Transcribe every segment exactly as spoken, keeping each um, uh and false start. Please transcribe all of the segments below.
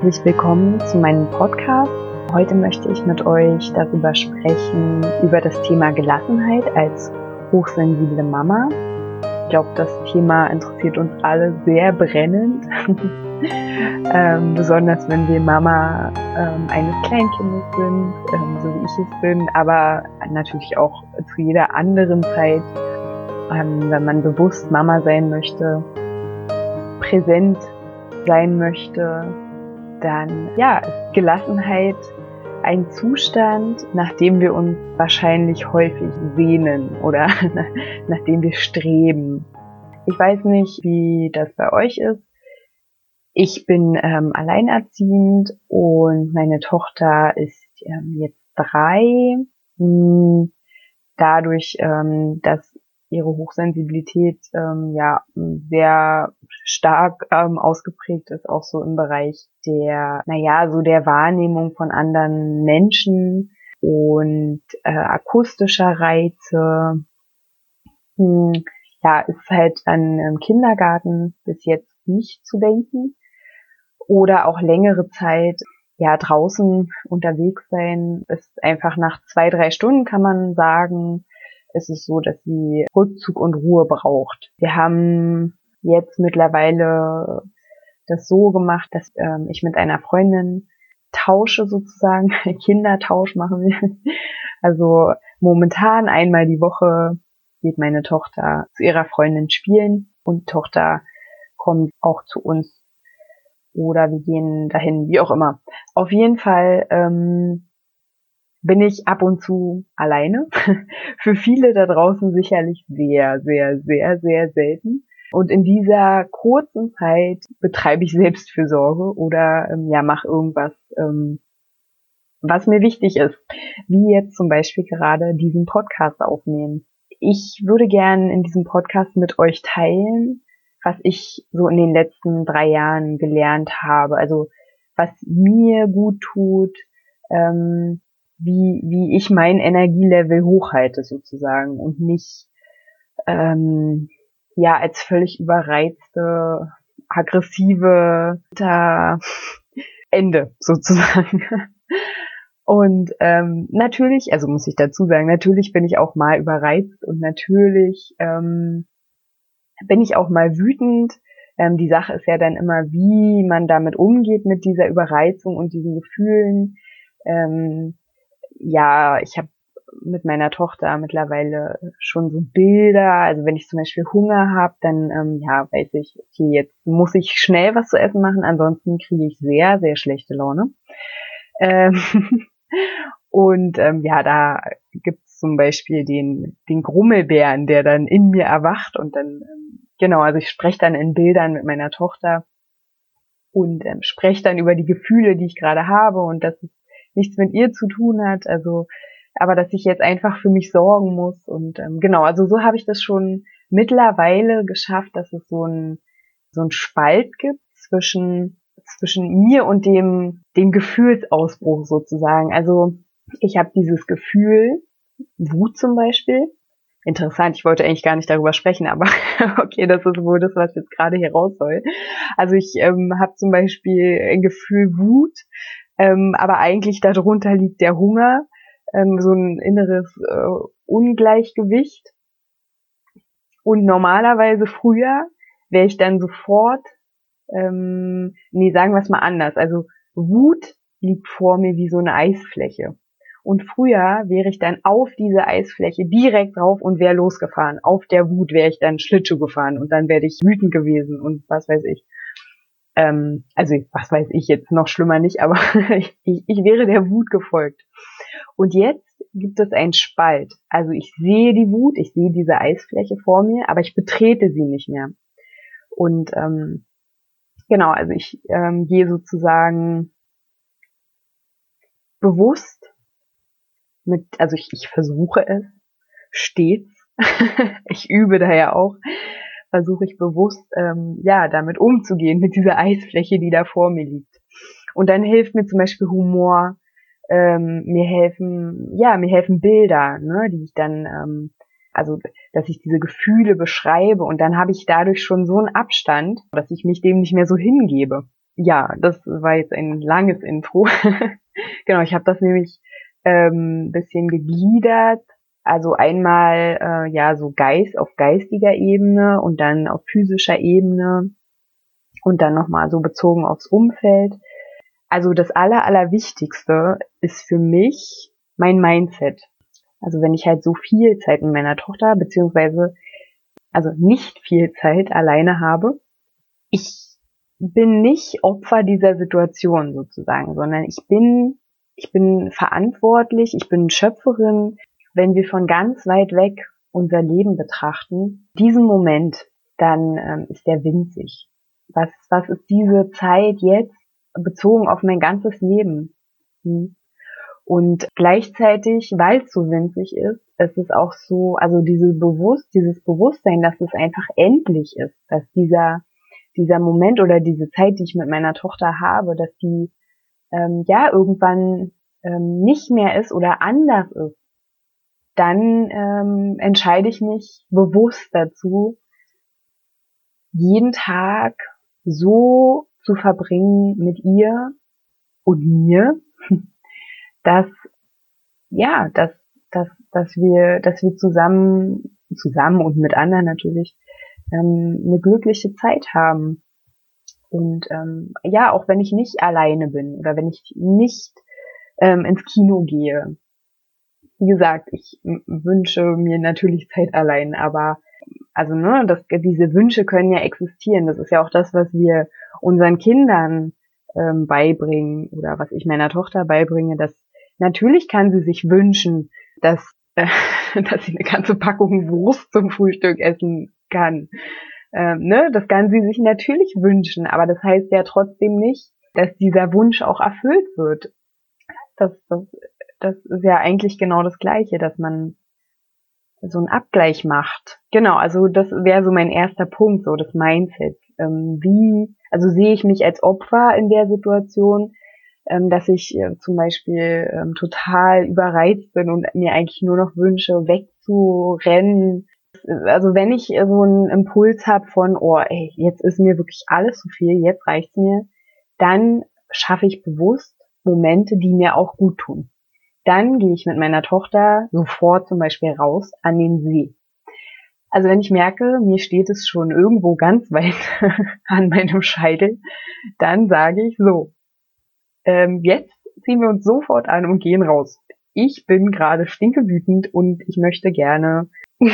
herzlich willkommen zu meinem Podcast. Heute möchte ich mit euch darüber sprechen, über das Thema Gelassenheit als hochsensible Mama. Ich glaube, das Thema interessiert uns alle sehr brennend, ähm, besonders wenn wir Mama ähm, eines Kleinkindes sind, ähm, so wie ich es bin, aber natürlich auch zu jeder anderen Zeit, ähm, wenn man bewusst Mama sein möchte, präsent sein möchte, dann ja, ist Gelassenheit ein Zustand, nach dem wir uns wahrscheinlich häufig sehnen oder nach dem wir streben. Ich weiß nicht, wie das bei euch ist. Ich bin ähm, alleinerziehend und meine Tochter ist ähm, jetzt drei. Hm, dadurch, ähm, dass ihre Hochsensibilität ähm, ja sehr stark ähm, ausgeprägt ist, auch so im Bereich der, naja, so der Wahrnehmung von anderen Menschen und äh, akustischer Reize. Hm, ja, ist halt an ähm, Kindergarten bis jetzt nicht zu denken. Oder auch längere Zeit, ja, draußen unterwegs sein, ist einfach nach zwei, drei Stunden, kann man sagen, ist es so, dass sie Rückzug und Ruhe braucht. Wir haben jetzt mittlerweile das so gemacht, dass ähm, ich mit einer Freundin tausche sozusagen, Kindertausch machen wir. Also momentan einmal die Woche geht meine Tochter zu ihrer Freundin spielen und die Tochter kommt auch zu uns oder wir gehen dahin, wie auch immer. Auf jeden Fall ähm, bin ich ab und zu alleine. Für viele da draußen sicherlich sehr, sehr, sehr, sehr selten. Und in dieser kurzen Zeit betreibe ich Selbstfürsorge oder ähm, ja, mache irgendwas, ähm, was mir wichtig ist. Wie jetzt zum Beispiel gerade diesen Podcast aufnehmen. Ich würde gern in diesem Podcast mit euch teilen, was ich so in den letzten drei Jahren gelernt habe. Also was mir gut tut, ähm, wie wie ich mein Energielevel hochhalte sozusagen und nicht ähm, ja als völlig überreizte, aggressive da Ende sozusagen. Und ähm, natürlich, also muss ich dazu sagen, natürlich bin ich auch mal überreizt und natürlich ähm, bin ich auch mal wütend. Ähm, die Sache ist ja dann immer, wie man damit umgeht mit dieser Überreizung und diesen Gefühlen. Ähm, ja, ich habe mit meiner Tochter mittlerweile schon so Bilder, also wenn ich zum Beispiel Hunger habe, dann ähm, ja, weiß ich, okay, jetzt muss ich schnell was zu essen machen, ansonsten kriege ich sehr, sehr schlechte Laune. Ähm, und ähm, ja, da gibt's zum Beispiel den den Grummelbären, der dann in mir erwacht und dann, ähm, genau, also ich spreche dann in Bildern mit meiner Tochter und ähm, spreche dann über die Gefühle, die ich gerade habe und dass es nichts mit ihr zu tun hat, also aber dass ich jetzt einfach für mich sorgen muss und ähm, genau, also so habe ich das schon mittlerweile geschafft, dass es so ein so ein Spalt gibt zwischen zwischen mir und dem dem Gefühlsausbruch sozusagen. Also ich habe dieses Gefühl, Wut zum Beispiel. Interessant, ich wollte eigentlich gar nicht darüber sprechen, aber okay, das ist wohl das, was jetzt gerade hier raus soll. Also ich ähm, habe zum Beispiel ein Gefühl Wut, ähm, aber eigentlich darunter liegt der Hunger, ähm, so ein inneres äh, Ungleichgewicht. Und normalerweise früher wäre ich dann sofort, ähm, nee, sagen wir es mal anders, also Wut liegt vor mir wie so eine Eisfläche. Und früher wäre ich dann auf diese Eisfläche direkt drauf und wäre losgefahren. Auf der Wut wäre ich dann Schlittschuh gefahren und dann wäre ich wütend gewesen und was weiß ich. Ähm, also was weiß ich jetzt, noch schlimmer nicht, aber ich, ich wäre der Wut gefolgt. Und jetzt gibt es einen Spalt. Also ich sehe die Wut, ich sehe diese Eisfläche vor mir, aber ich betrete sie nicht mehr. Und ähm, genau, also ich ähm, gehe sozusagen bewusst mit, also ich, ich versuche es stets, ich übe da ja auch, versuche ich bewusst, ähm, ja, damit umzugehen, mit dieser Eisfläche, die da vor mir liegt. Und dann hilft mir zum Beispiel Humor, ähm, mir helfen, ja, mir helfen Bilder, ne, die ich dann, ähm, also, dass ich diese Gefühle beschreibe und dann habe ich dadurch schon so einen Abstand, dass ich mich dem nicht mehr so hingebe. ja, das war jetzt ein langes Intro. Genau, ich habe das nämlich ähm, bisschen gegliedert. Also einmal äh, ja so Geist auf geistiger Ebene und dann auf physischer Ebene und dann nochmal so bezogen aufs Umfeld. Also das Aller, Allerwichtigste ist für mich mein Mindset. Also wenn ich halt so viel Zeit mit meiner Tochter, beziehungsweise also nicht viel Zeit alleine habe, ich bin nicht Opfer dieser Situation sozusagen, sondern ich bin, ich bin verantwortlich, ich bin Schöpferin. Wenn wir von ganz weit weg unser Leben betrachten, diesen Moment, dann ähm, ist der winzig. Was, was ist diese Zeit jetzt bezogen auf mein ganzes Leben? Hm. Und gleichzeitig, weil es so winzig ist, ist es auch so, also diese Bewusst, dieses Bewusstsein, dass es einfach endlich ist, dass dieser dieser Moment oder diese Zeit, die ich mit meiner Tochter habe, dass die ähm, ja irgendwann ähm, nicht mehr ist oder anders ist, dann ähm, entscheide ich mich bewusst dazu, jeden Tag so zu verbringen mit ihr und mir, dass ja, dass dass dass wir dass wir zusammen zusammen und mit anderen natürlich ähm, eine glückliche Zeit haben. Und ähm, ja, auch wenn ich nicht alleine bin oder wenn ich nicht ähm, ins Kino gehe. Wie gesagt, ich m- wünsche mir natürlich Zeit allein, aber also ne, das, diese Wünsche können ja existieren. Das ist ja auch das, was wir unseren Kindern ähm, beibringen oder was ich meiner Tochter beibringe, dass natürlich kann sie sich wünschen, dass äh, dass sie eine ganze Packung Wurst zum Frühstück essen kann. Ähm, ne, das kann sie sich natürlich wünschen, aber das heißt ja trotzdem nicht, dass dieser Wunsch auch erfüllt wird. Das, das, das ist ja eigentlich genau das Gleiche, dass man so einen Abgleich macht. Genau, also das wäre so mein erster Punkt, so das Mindset. Ähm, wie, also sehe ich mich als Opfer in der Situation, ähm, dass ich äh, zum Beispiel ähm, total überreizt bin und mir eigentlich nur noch wünsche, wegzurennen. Also wenn ich so einen Impuls habe von, oh ey, jetzt ist mir wirklich alles zu viel, jetzt reicht's mir, dann schaffe ich bewusst Momente, die mir auch gut tun. Dann gehe ich mit meiner Tochter sofort zum Beispiel raus an den See. Also wenn ich merke, mir steht es schon irgendwo ganz weit an meinem Scheitel, dann sage ich so, ähm, jetzt ziehen wir uns sofort an und gehen raus. Ich bin gerade stinkewütend und ich möchte gerne,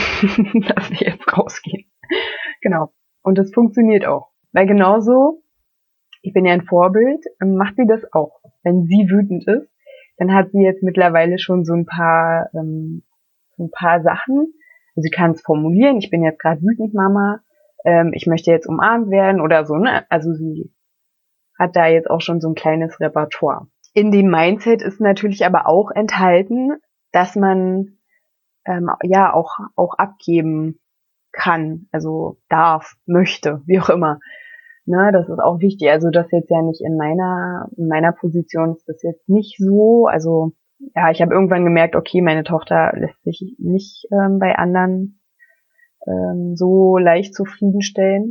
dass wir jetzt rausgehen. Genau. Und das funktioniert auch. Weil genauso, ich bin ja ein Vorbild, macht sie das auch. Wenn sie wütend ist, dann hat sie jetzt mittlerweile schon so ein paar, ähm, so ein paar Sachen. Also sie kann es formulieren, ich bin jetzt gerade wütend, Mama, ähm, ich möchte jetzt umarmt werden oder so, ne? Also sie hat da jetzt auch schon so ein kleines Repertoire. In dem Mindset ist natürlich aber auch enthalten, dass man ähm, ja auch auch abgeben kann, also darf, möchte, wie auch immer. Ne, das ist auch wichtig. Also das jetzt ja nicht in meiner in meiner Position ist das jetzt nicht so. Also ja, ich habe irgendwann gemerkt, okay, meine Tochter lässt sich nicht ähm, bei anderen ähm, so leicht zufriedenstellen,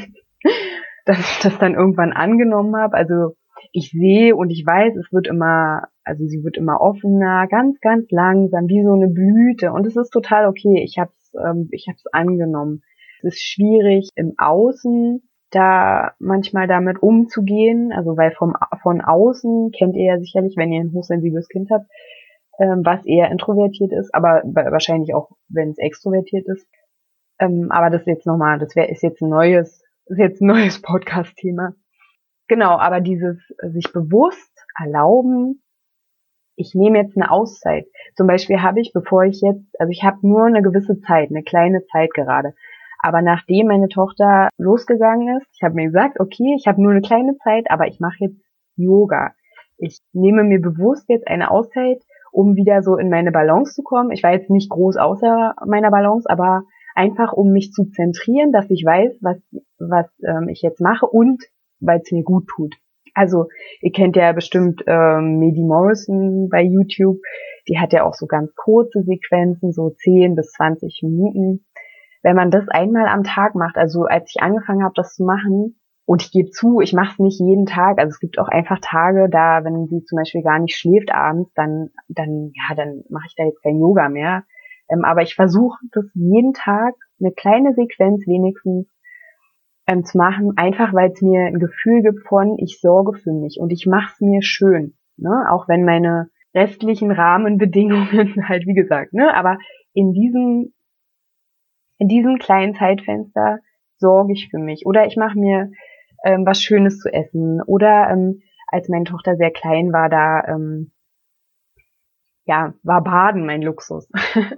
dass ich das dann irgendwann angenommen habe. Also ich sehe und ich weiß, es wird immer, also sie wird immer offener, ganz, ganz langsam, wie so eine Blüte. Und es ist total okay. Ich habe es ähm, ich habe es angenommen. Es ist schwierig im Außen da manchmal damit umzugehen, also weil vom von außen kennt ihr ja sicherlich, wenn ihr ein hochsensibles Kind habt, ähm, was eher introvertiert ist, aber wahrscheinlich auch, wenn es extrovertiert ist. Ähm, aber das ist jetzt nochmal, das wäre ist jetzt ein neues, ist jetzt ein neues Podcast-Thema. Genau, aber dieses sich bewusst erlauben, ich nehme jetzt eine Auszeit. Zum Beispiel habe ich, bevor ich jetzt, also ich habe nur eine gewisse Zeit, eine kleine Zeit gerade. Aber nachdem meine Tochter losgegangen ist, ich habe mir gesagt, okay, ich habe nur eine kleine Zeit, aber ich mache jetzt Yoga. Ich nehme mir bewusst jetzt eine Auszeit, um wieder so in meine Balance zu kommen. Ich war jetzt nicht groß außer meiner Balance, aber einfach, um mich zu zentrieren, dass ich weiß, was was ähm, ich jetzt mache und weil es mir gut tut. Also ihr kennt ja bestimmt ähm, Medi Morrison bei YouTube. Die hat ja auch so ganz kurze Sequenzen, so zehn bis zwanzig Minuten. Wenn man das einmal am Tag macht, also als ich angefangen habe, das zu machen, Und ich gebe zu, ich mache es nicht jeden Tag. Also es gibt auch einfach Tage, da, wenn sie zum Beispiel gar nicht schläft abends, dann, dann, ja, dann mache ich da jetzt kein Yoga mehr. Ähm, aber ich versuche das jeden Tag, eine kleine Sequenz wenigstens ähm, zu machen, einfach weil es mir ein Gefühl gibt von, ich sorge für mich und ich mache es mir schön. Ne? Auch wenn meine restlichen Rahmenbedingungen halt, wie gesagt, ne, aber in diesem, in diesem kleinen Zeitfenster sorge ich für mich. Oder ich mache mir ähm, was Schönes zu essen. Oder ähm, als meine Tochter sehr klein war, da ähm, ja war Baden mein Luxus.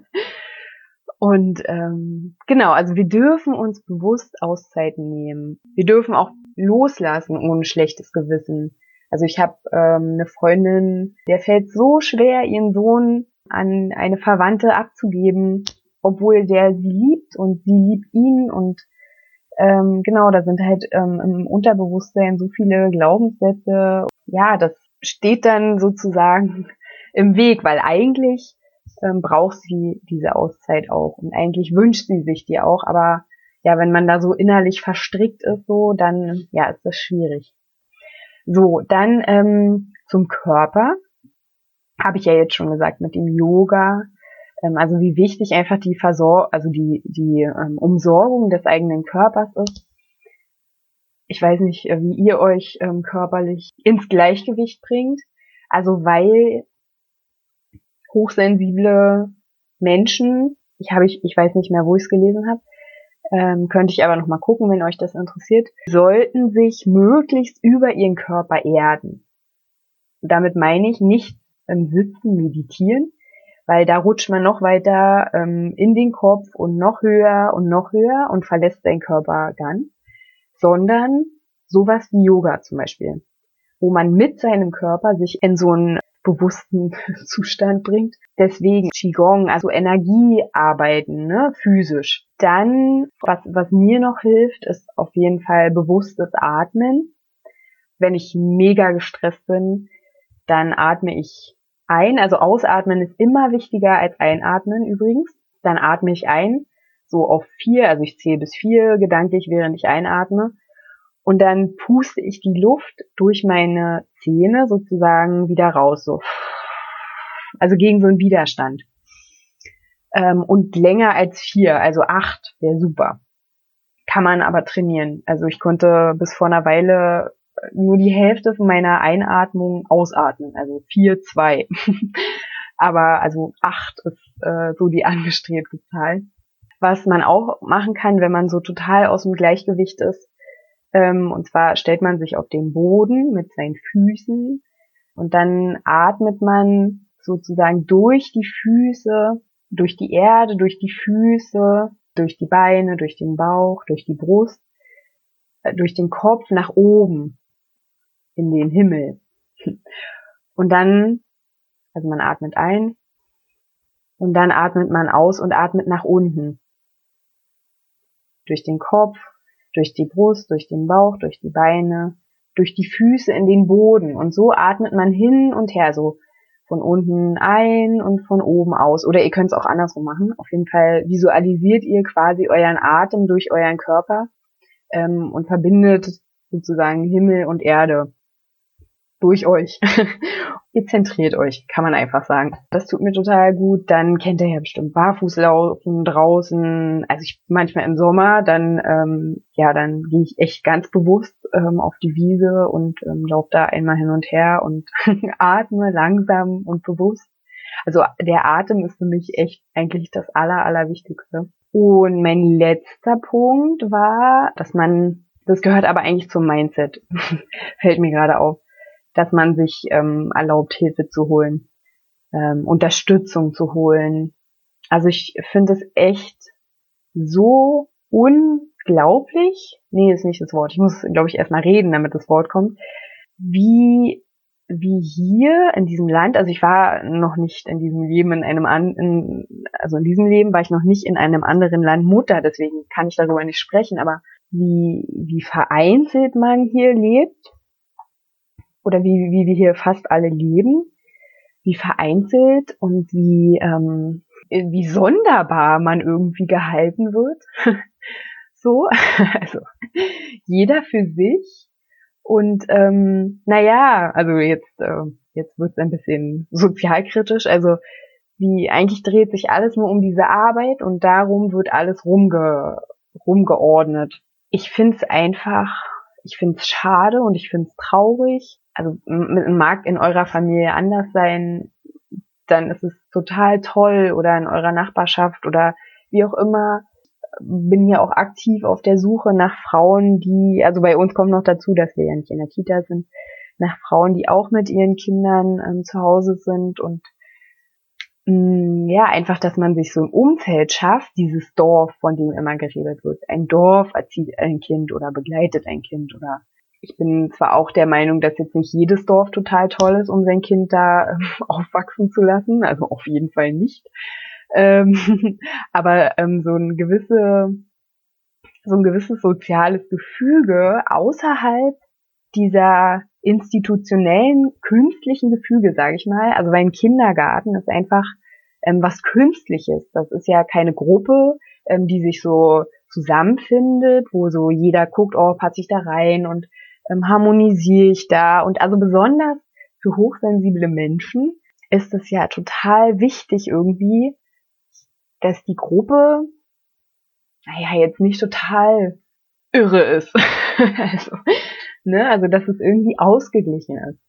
Und ähm, genau, also wir dürfen uns bewusst Auszeiten nehmen. Wir dürfen auch loslassen ohne schlechtes Gewissen. Also ich habe ähm, eine Freundin, der fällt so schwer, ihren Sohn an eine Verwandte abzugeben, obwohl der sie liebt und sie liebt ihn. Und ähm, genau, da sind halt ähm, im Unterbewusstsein so viele Glaubenssätze. Ja, das steht dann sozusagen im Weg, weil eigentlich ähm, braucht sie diese Auszeit auch und eigentlich wünscht sie sich die auch, aber ja, wenn man da so innerlich verstrickt ist, so, dann ja, ist das schwierig. So, dann ähm, zum Körper, habe ich ja jetzt schon gesagt, mit dem Yoga, ähm, also wie wichtig einfach die Versor also die die ähm, Umsorgung des eigenen Körpers ist. Ich weiß nicht, wie ihr euch ähm, körperlich ins Gleichgewicht bringt, also weil hochsensible Menschen, ich habe ich, ich weiß nicht mehr, wo ich es gelesen habe, ähm, könnte ich aber noch mal gucken, wenn euch das interessiert, sollten sich möglichst über ihren Körper erden. Und damit meine ich nicht im Sitzen meditieren, weil da rutscht man noch weiter ähm, in den Kopf und noch höher und noch höher und verlässt seinen Körper dann, sondern sowas wie Yoga zum Beispiel, wo man mit seinem Körper sich in so einen bewussten Zustand bringt. Deswegen Qigong, also Energiearbeiten, ne, physisch. Dann, was, was mir noch hilft, ist auf jeden Fall bewusstes Atmen. Wenn ich mega gestresst bin, dann atme ich ein. Also ausatmen ist immer wichtiger als einatmen übrigens. Dann atme ich ein, so auf vier, also ich zähle bis vier gedanklich, während ich einatme. Und dann puste ich die Luft durch meine Zähne sozusagen wieder raus, so. Also gegen so einen Widerstand. Ähm, und länger als vier, also acht, wäre super. Kann man aber trainieren. Also ich konnte bis vor einer Weile nur die Hälfte von meiner Einatmung ausatmen, also vier, zwei. Aber also acht ist äh, so die angestrebte Zahl. Was man auch machen kann, wenn man so total aus dem Gleichgewicht ist, Ähm, und zwar stellt man sich auf den Boden mit seinen Füßen und dann atmet man sozusagen durch die Füße, durch die Erde, durch die Füße, durch die Beine, durch den Bauch, durch die Brust, äh, durch den Kopf nach oben in den Himmel. Und dann, also man atmet ein und dann atmet man aus und atmet nach unten. Durch den Kopf, durch die Brust, durch den Bauch, durch die Beine, durch die Füße in den Boden. Und so atmet man hin und her, so von unten ein und von oben aus. Oder ihr könnt es auch andersrum machen. Auf jeden Fall visualisiert ihr quasi euren Atem durch euren Körper ähm, und verbindet sozusagen Himmel und Erde durch euch. Ihr zentriert euch, kann man einfach sagen. Das tut mir total gut. Dann kennt ihr ja bestimmt Barfußlaufen draußen. Also ich manchmal im Sommer, dann ähm, ja, dann gehe ich echt ganz bewusst ähm, auf die Wiese und ähm, laufe da einmal hin und her und atme langsam und bewusst. Also der Atem ist für mich echt eigentlich das Aller, Allerwichtigste. Und mein letzter Punkt war, dass man, das gehört aber eigentlich zum Mindset, fällt mir gerade auf, dass man sich ähm, erlaubt, Hilfe zu holen, ähm, Unterstützung zu holen. Also ich finde es echt so unglaublich, nee, ist nicht das Wort, ich muss, glaube ich, erstmal reden, damit das Wort kommt, wie wie hier in diesem Land, also ich war noch nicht in diesem Leben in einem an, in, also in diesem Leben war ich noch nicht in einem anderen Land Mutter, deswegen kann ich darüber nicht sprechen, aber wie wie vereinzelt man hier lebt, oder wie, wie wir hier fast alle leben, wie vereinzelt und wie, ähm, wie sonderbar man irgendwie gehalten wird. so, also jeder für sich. Und ähm, naja, also jetzt, äh, jetzt wird's ein bisschen sozialkritisch, also wie eigentlich dreht sich alles nur um diese Arbeit und darum wird alles rumge, rumgeordnet. Ich find's einfach, ich find's schade und ich find's traurig. Also m- mag in eurer Familie anders sein, dann ist es total toll oder in eurer Nachbarschaft oder wie auch immer. Bin ja auch aktiv auf der Suche nach Frauen, die, also bei uns kommt noch dazu, dass wir ja nicht in der Kita sind, nach Frauen, die auch mit ihren Kindern ähm, zu Hause sind und ja, einfach, dass man sich so ein Umfeld schafft, dieses Dorf, von dem immer geredet wird. Ein Dorf erzieht ein Kind oder begleitet ein Kind oder ich bin zwar auch der Meinung, dass jetzt nicht jedes Dorf total toll ist, um sein Kind da ähm, aufwachsen zu lassen, also auf jeden Fall nicht. Ähm, aber ähm, so ein gewisse, so ein gewisses soziales Gefüge außerhalb dieser institutionellen, künstlichen Gefüge, sage ich mal. Also weil ein Kindergarten ist einfach ähm, was Künstliches. Das ist ja keine Gruppe, ähm, die sich so zusammenfindet, wo so jeder guckt, oh, passe ich da rein und ähm, harmonisiere ich da. Und also besonders für hochsensible Menschen ist es ja total wichtig irgendwie, dass die Gruppe, naja, jetzt nicht total irre ist. also, ne, also dass es irgendwie ausgeglichen ist.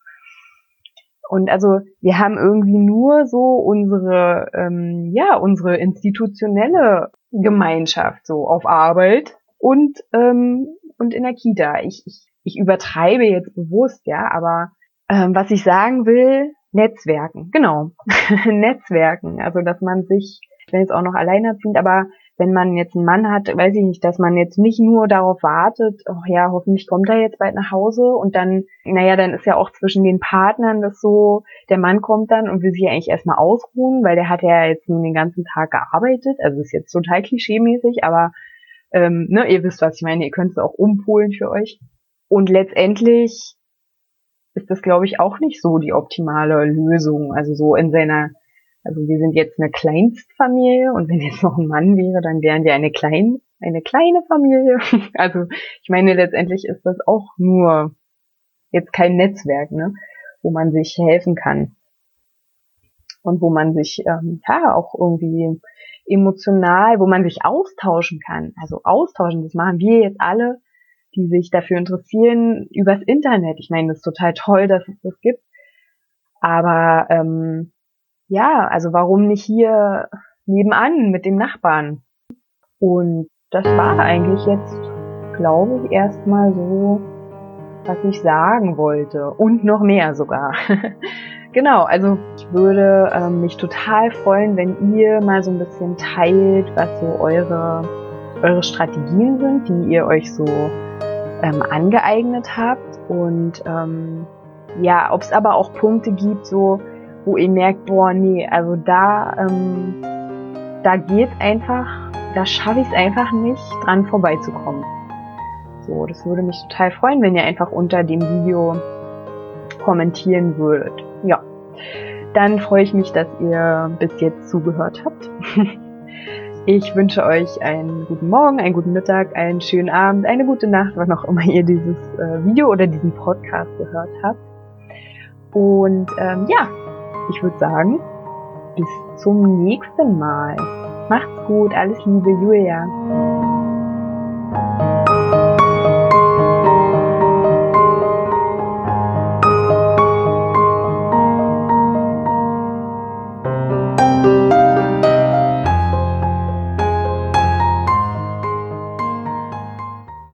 Und also wir haben irgendwie nur so unsere, ähm, ja, unsere institutionelle Gemeinschaft so auf Arbeit und ähm, und in der Kita. Ich, ich, ich übertreibe jetzt bewusst, ja, aber ähm, was ich sagen will, Netzwerken, genau, Netzwerken. Also dass man sich, ich bin jetzt auch noch alleinerziehend, aber wenn man jetzt einen Mann hat, weiß ich nicht, dass man jetzt nicht nur darauf wartet, oh ja, hoffentlich kommt er jetzt bald nach Hause und dann, naja, dann ist ja auch zwischen den Partnern das so, der Mann kommt dann und will sich ja eigentlich erstmal ausruhen, weil der hat ja jetzt nun den ganzen Tag gearbeitet, also ist jetzt total klischeemäßig, aber ähm, ne, ihr wisst, was ich meine, ihr könnt es auch umpolen für euch. Und letztendlich ist das, glaube ich, auch nicht so die optimale Lösung, also so in seiner, also wir sind jetzt eine Kleinstfamilie und wenn jetzt noch ein Mann wäre, dann wären wir eine kleine, eine kleine Familie. Also ich meine, letztendlich ist das auch nur jetzt kein Netzwerk, ne, wo man sich helfen kann und wo man sich ähm, ja auch irgendwie emotional, wo man sich austauschen kann. Also austauschen, das machen wir jetzt alle, die sich dafür interessieren, übers Internet. Ich meine, das ist total toll, dass es das gibt, aber ähm, ja, also warum nicht hier nebenan mit dem Nachbarn? Und das war eigentlich jetzt, glaube ich, erstmal so, was ich sagen wollte. Und noch mehr sogar. Genau, also ich würde ähm, mich total freuen, wenn ihr mal so ein bisschen teilt, was so eure, eure Strategien sind, die ihr euch so ähm, angeeignet habt. Und ähm, ja, ob es aber auch Punkte gibt, so wo ihr merkt, boah, nee, also da, ähm, da geht's einfach, da schaffe ich es einfach nicht, dran vorbeizukommen. So, das würde mich total freuen, wenn ihr einfach unter dem Video kommentieren würdet. Ja, dann freue ich mich, dass ihr bis jetzt zugehört habt. Ich wünsche euch einen guten Morgen, einen guten Mittag, einen schönen Abend, eine gute Nacht, wann auch immer ihr dieses äh, Video oder diesen Podcast gehört habt. Und ähm, ja, ich würde sagen, bis zum nächsten Mal. Macht's gut, alles Liebe, Julia.